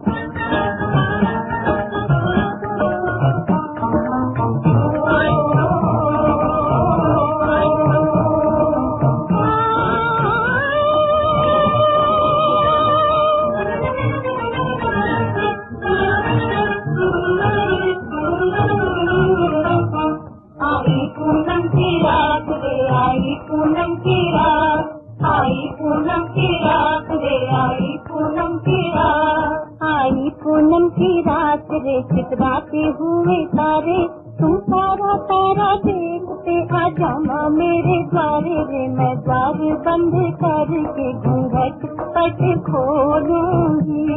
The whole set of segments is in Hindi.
पूनम की रात रे चितराते हुए तारे, तुम तारा तारा देखते आ जाना मेरे द्वारे रे। मैं द्वार बंद करके घूंघट पट खोलूंगी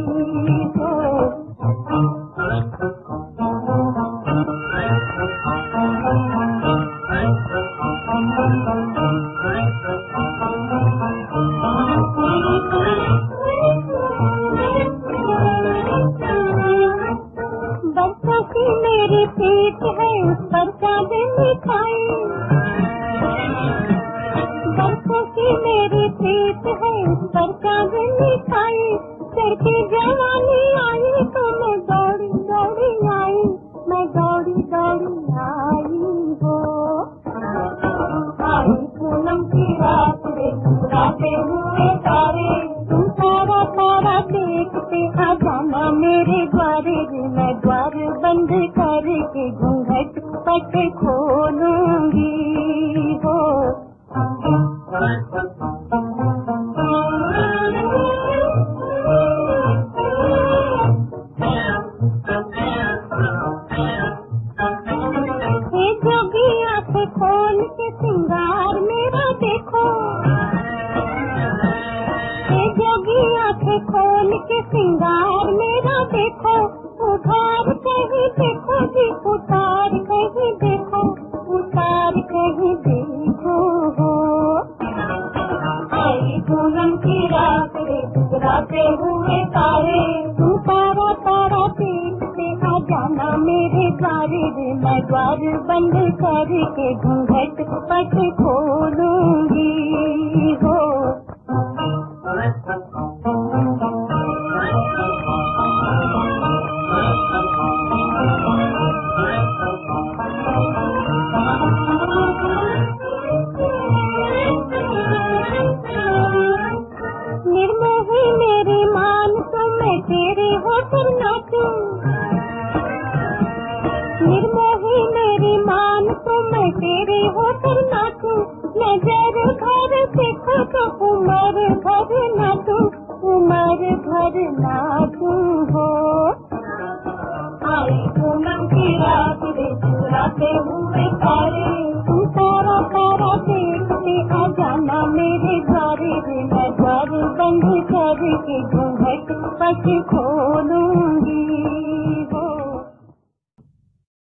बरसों की मेरी पीठ है उस पर चांदनी छाई, बरसों की मेरी पीठ है उस पर चांदनी छाई। चढ़ती जवानी आई तो मैं दौड़ी दौड़ी आई, मैं दौड़ी दौड़ी आई हो। आई पूनम की रात रे मुस्कुराते हुए तारे, तुम तारा तारा देखते आ जाना मेरे द्वारे रे। मैं द्वार बंद करके घूंघट पट खोलूंगी हो। हे जोगी आंखें खोल के सिंगार मेरा देखो, हे जोगी आंखें खोल के सिंगार मेरा देखो। उतार कहीं देखो जी, उतार कहीं देखो, उतार कहीं देखो हो। आई पूनम की रात रे गुजराते हुए तारे, तू तारा तारा देखते आ जाना मेरे द्वारे रे। मैं द्वार बंद करके घूंघट पट खोलूंगी हो। निर्मोही मेरी मान तो मैं तेरे होकर नाचूं, निर्मोही मेरी मान तो मैं तेरे होकर नाचूं। नजर घर देखो तो उमर घर नाचूं, उमर घर नाचूं हो। आई पूनम की रात रे चुराते हुए तारे, तुम तारा तारा देखते आ जाना मेरे द्वारे रे। मैं द्वार बंद करके घूंघट पट खोलूंगी।